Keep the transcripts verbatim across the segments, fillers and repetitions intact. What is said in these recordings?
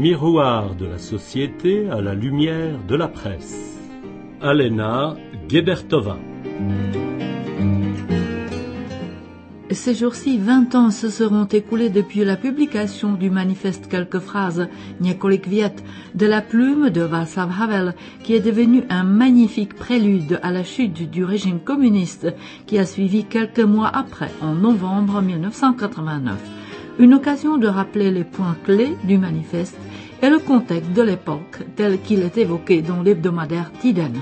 miroir de la société à la lumière de la presse. Alena Gebertova. Ces jours-ci, vingt ans se seront écoulés depuis la publication du manifeste Quelques phrases, Několik vět, de la plume de Václav Havel, qui est devenu un magnifique prélude à la chute du régime communiste qui a suivi quelques mois après, en novembre mille neuf cent quatre-vingt-neuf. Une occasion de rappeler les points clés du manifeste et le contexte de l'époque tel qu'il est évoqué dans l'hebdomadaire Tiden.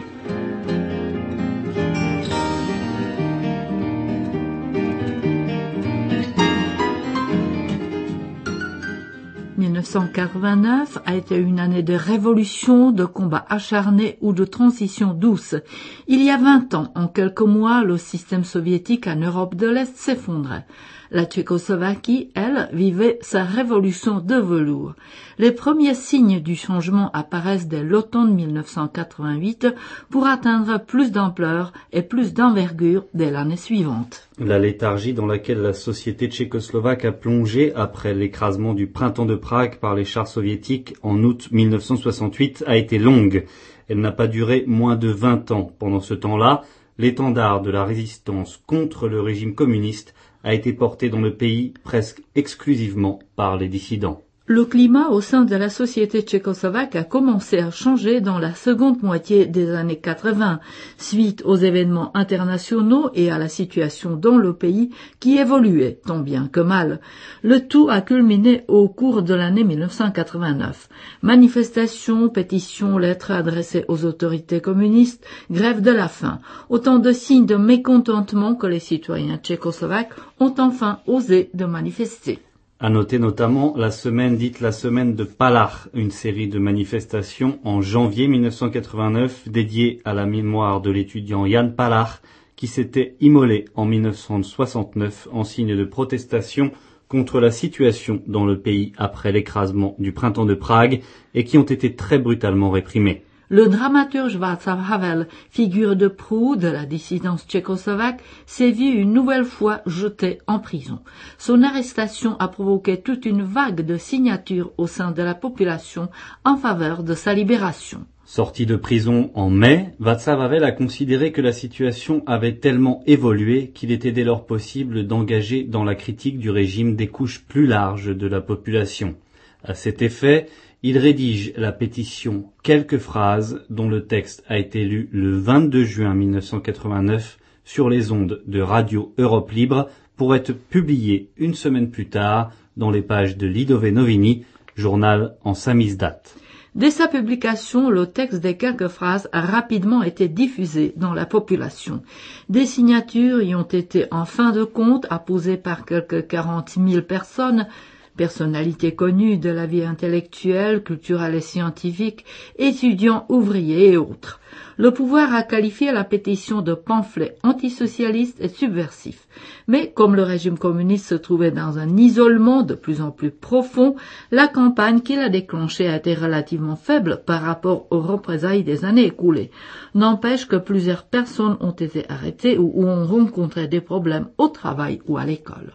mille neuf cent quatre-vingt-neuf a été une année de révolution, de combats acharnés ou de transition douce. Il y a vingt ans, en quelques mois, le système soviétique en Europe de l'Est s'effondrait. La Tchécoslovaquie, elle, vivait sa révolution de velours. Les premiers signes du changement apparaissent dès l'automne mille neuf cent quatre-vingt-huit pour atteindre plus d'ampleur et plus d'envergure dès l'année suivante. La léthargie dans laquelle la société tchécoslovaque a plongé après l'écrasement du printemps de Prague par les chars soviétiques en août mille neuf cent soixante-huit a été longue. Elle n'a pas duré moins de vingt ans. Pendant ce temps-là, l'étendard de la résistance contre le régime communiste a été porté dans le pays presque exclusivement par les dissidents. Le climat au sein de la société tchécoslovaque a commencé à changer dans la seconde moitié des années quatre-vingts, suite aux événements internationaux et à la situation dans le pays qui évoluait, tant bien que mal. Le tout a culminé au cours de l'année mille neuf cent quatre-vingt-neuf. Manifestations, pétitions, lettres adressées aux autorités communistes, grève de la faim, autant de signes de mécontentement que les citoyens tchécoslovaques ont enfin osé de manifester. À noter notamment la semaine dite la semaine de Palach, une série de manifestations en janvier mille neuf cent quatre-vingt-neuf dédiée à la mémoire de l'étudiant Jan Palach qui s'était immolé en mille neuf cent soixante-neuf en signe de protestation contre la situation dans le pays après l'écrasement du printemps de Prague et qui ont été très brutalement réprimés. Le dramaturge Václav Havel, figure de proue de la dissidence tchécoslovaque, s'est vu une nouvelle fois jeté en prison. Son arrestation a provoqué toute une vague de signatures au sein de la population en faveur de sa libération. Sorti de prison en mai, Václav Havel a considéré que la situation avait tellement évolué qu'il était dès lors possible d'engager dans la critique du régime des couches plus larges de la population. À cet effet, il rédige la pétition Quelques phrases dont le texte a été lu le vingt-deux juin mille neuf cent quatre-vingt-neuf sur les ondes de Radio Europe Libre pour être publié une semaine plus tard dans les pages de Lidové noviny, journal en samizdat. Dès sa publication, le texte des quelques phrases a rapidement été diffusé dans la population. Des signatures y ont été en fin de compte apposées par quelques quarante mille personnes, personnalités connues de la vie intellectuelle, culturelle et scientifique, étudiants, ouvriers et autres. Le pouvoir a qualifié la pétition de pamphlet antisocialiste et subversif. Mais comme le régime communiste se trouvait dans un isolement de plus en plus profond, la campagne qu'il a déclenchée a été relativement faible par rapport aux représailles des années écoulées. N'empêche que plusieurs personnes ont été arrêtées ou ont rencontré des problèmes au travail ou à l'école.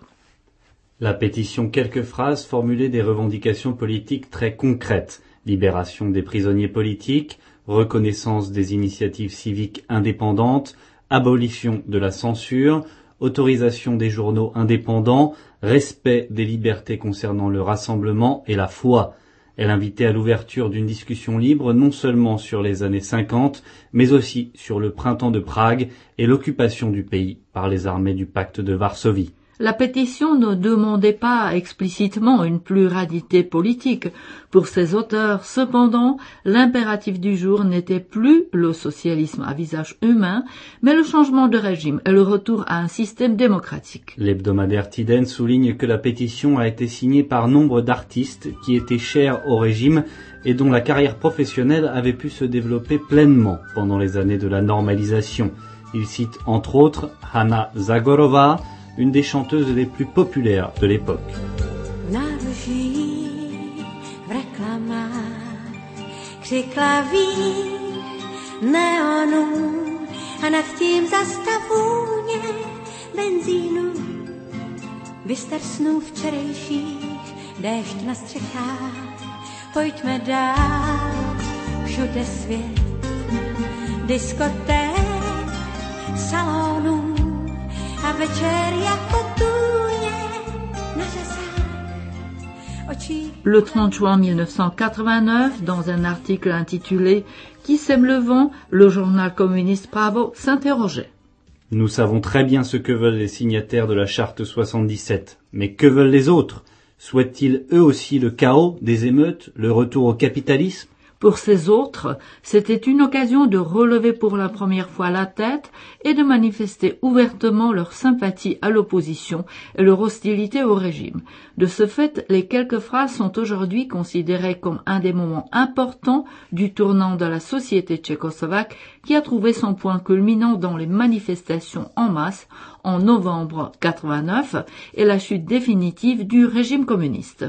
La pétition Quelques phrases formulait des revendications politiques très concrètes. Libération des prisonniers politiques, reconnaissance des initiatives civiques indépendantes, abolition de la censure, autorisation des journaux indépendants, respect des libertés concernant le rassemblement et la foi. Elle invitait à l'ouverture d'une discussion libre non seulement sur les années cinquante, mais aussi sur le printemps de Prague et l'occupation du pays par les armées du pacte de Varsovie. La pétition ne demandait pas explicitement une pluralité politique. Pour ses auteurs, cependant, l'impératif du jour n'était plus le socialisme à visage humain, mais le changement de régime et le retour à un système démocratique. L'hebdomadaire Tiden souligne que la pétition a été signée par nombre d'artistes qui étaient chers au régime et dont la carrière professionnelle avait pu se développer pleinement pendant les années de la normalisation. Il cite entre autres Hanna Zagorova, une des chanteuses les plus populaires de l'époque. pojďme dál, všude svět, diskoték, salonů a večer jako tůně na řezách očí. Le trente juin mille neuf cent quatre-vingt-neuf, dans un article intitulé « Qui sème le vent ?», le journal communiste Pravo s'interrogeait. Nous savons très bien ce que veulent les signataires de la charte soixante-dix-sept, mais que veulent les autres? Souhaitent-ils eux aussi le chaos, des émeutes, le retour au capitalisme? Pour ces autres, c'était une occasion de relever pour la première fois la tête et de manifester ouvertement leur sympathie à l'opposition et leur hostilité au régime. De ce fait, les quelques phrases sont aujourd'hui considérées comme un des moments importants du tournant de la société tchécoslovaque qui a trouvé son point culminant dans les manifestations en masse en novembre quatre-vingt-neuf et la chute définitive du régime communiste.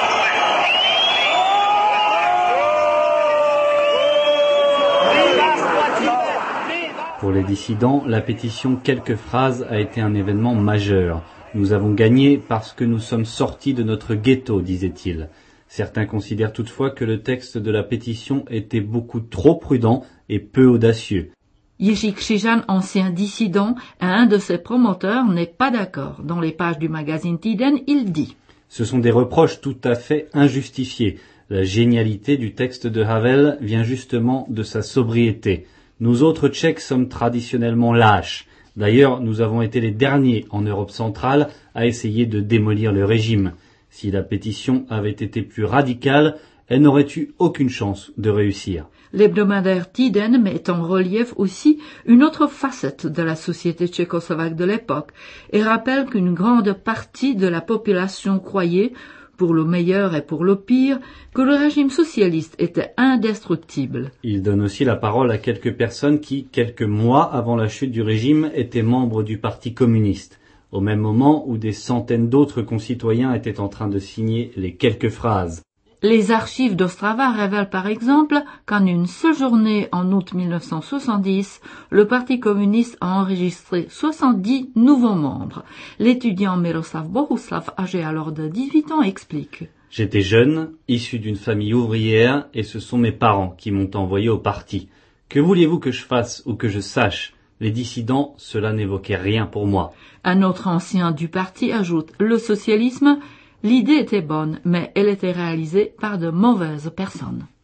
Pour les dissidents, la pétition Quelques phrases a été un événement majeur. Nous avons gagné parce que nous sommes sortis de notre ghetto, disait-il. Certains considèrent toutefois que le texte de la pétition était beaucoup trop prudent et peu audacieux. Jiří Křižan, ancien dissident et un de ses promoteurs, n'est pas d'accord. Dans les pages du magazine Tiden, il dit « Ce sont des reproches tout à fait injustifiés. La génialité du texte de Havel vient justement de sa sobriété. Nous autres Tchèques sommes traditionnellement lâches. D'ailleurs, nous avons été les derniers en Europe centrale à essayer de démolir le régime. Si la pétition avait été plus radicale, elle n'aurait eu aucune chance de réussir. » L'hebdomadaire Tiden met en relief aussi une autre facette de la société tchécoslovaque de l'époque et rappelle qu'une grande partie de la population croyait, pour le meilleur et pour le pire, que le régime socialiste était indestructible. Il donne aussi la parole à quelques personnes qui, quelques mois avant la chute du régime, étaient membres du Parti communiste, au même moment où des centaines d'autres concitoyens étaient en train de signer les quelques phrases. Les archives d'Ostrava révèlent par exemple qu'en une seule journée en août mille neuf cent soixante-dix, le Parti communiste a enregistré soixante-dix nouveaux membres. L'étudiant Miroslav Bohuslav, âgé alors de dix-huit ans, explique. J'étais jeune, issu d'une famille ouvrière, et ce sont mes parents qui m'ont envoyé au parti. Que vouliez-vous que je fasse ou que je sache? Les dissidents, cela n'évoquait rien pour moi. Un autre ancien du parti ajoute, le socialisme, l'idée était bonne, mais elle était réalisée par de mauvaises personnes.